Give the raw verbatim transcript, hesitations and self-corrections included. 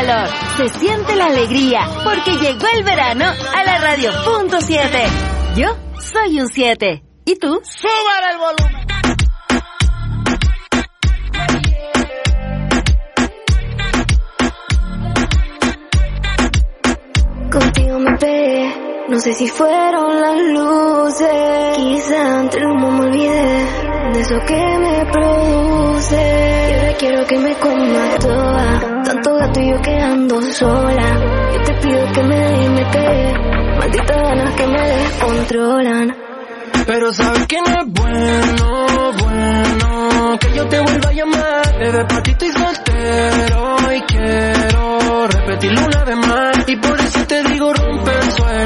calor, se siente la alegría, porque llegó el verano a la radio punto siete. Yo soy un siete. ¿Y tú? ¡Súbale el volumen! Contigo me pegué, no sé si fueron las luces. Quizá entre el humo me olvidé de eso que me produce. Y ahora quiero que me coma toda, tanto gato y yo quedando sola. Yo te pido que me dejes y me pegué, malditas ganas que me descontrolan. Pero sabes que no es bueno, bueno que yo te vuelva a llamar. Desde pa' ti estoy soltero y quiero repetirlo una vez más. Y por eso te digo rompe